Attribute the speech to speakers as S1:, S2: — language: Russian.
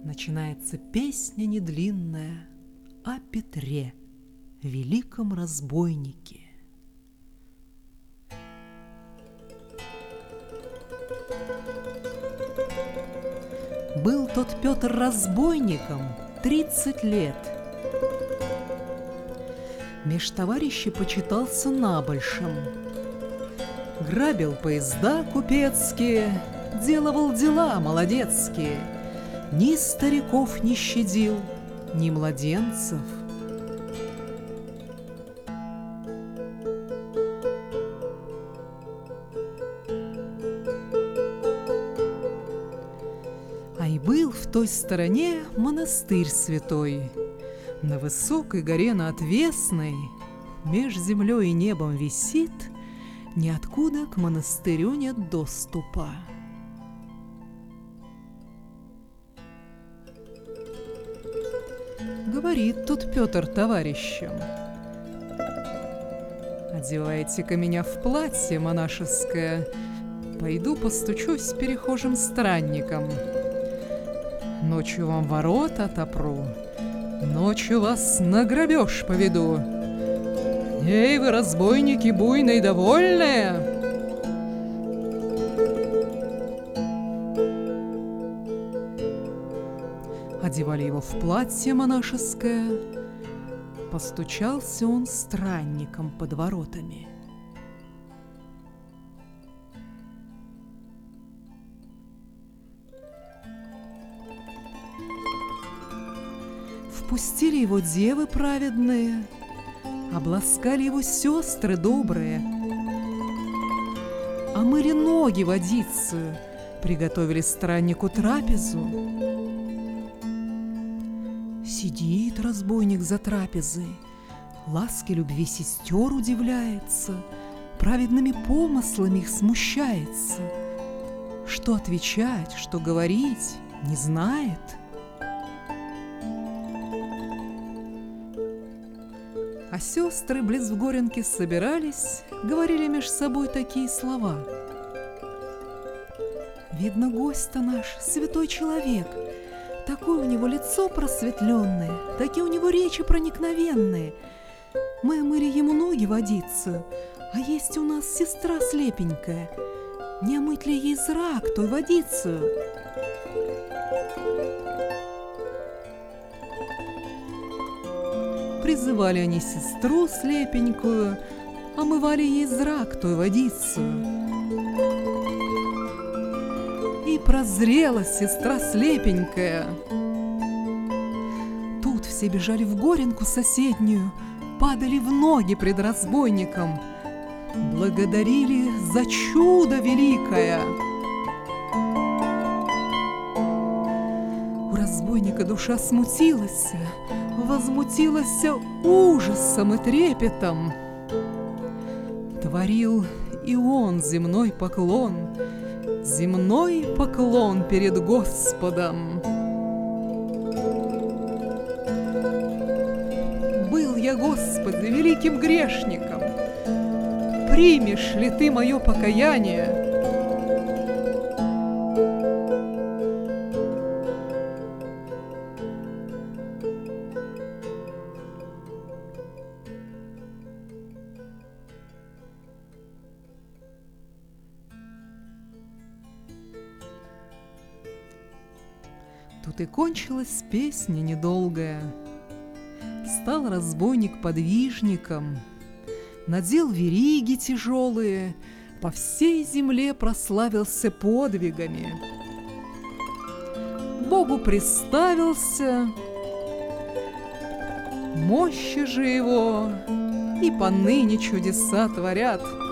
S1: начинается песня недлинная о Петре, великом разбойнике. Был тот Петр разбойником 30 лет. Меж товарищей почитался набольшим. Грабил поезда купецкие, делал дела молодецкие. Ни стариков не щадил, ни младенцев. А и был в той стороне монастырь святой. На высокой горе на отвесной, меж землей и небом висит, ниоткуда к монастырю нет доступа. Говорит тут Петр товарищам: одевайте-ка меня в платье монашеское, пойду постучусь перехожим странникам. Ночью вам ворота отопру, ночью вас на грабеж поведу. Эй, вы, разбойники, буйные и довольные! Одевали его в платье монашеское. Постучался он странником под воротами. Впустили его девы праведные, обласкали его сестры добрые, омыли ноги водицею, приготовили страннику трапезу. Сидит разбойник за трапезой, ласки любви сестер удивляется, праведными помыслами их смущается. Что отвечать, что говорить, не знает. А сестры близ в горенке собирались, говорили меж собой такие слова: видно, гость-то наш святой человек, такое у него лицо просветленное, такие у него речи проникновенные. Мы омыли ему ноги водицею, а есть у нас сестра слепенькая, не омыть ли ей зрак той водицею? Призывали они сестру слепенькую, омывали ей зрак той водицею. И прозрела сестра слепенькая. Тут все бежали в горенку соседнюю, падали в ноги пред разбойником, благодарили за чудо великое. У разбойника душа смутилась, возмутилась ужасом и трепетом. Творил и он земной поклон перед Господом. Был я, Господи, великим грешником, примешь ли ты мое покаяние? Тут и кончилась песня недолгая. Стал разбойник подвижником, надел вериги тяжелые, по всей земле прославился подвигами. Богу представился, мощи же его и поныне чудеса творят.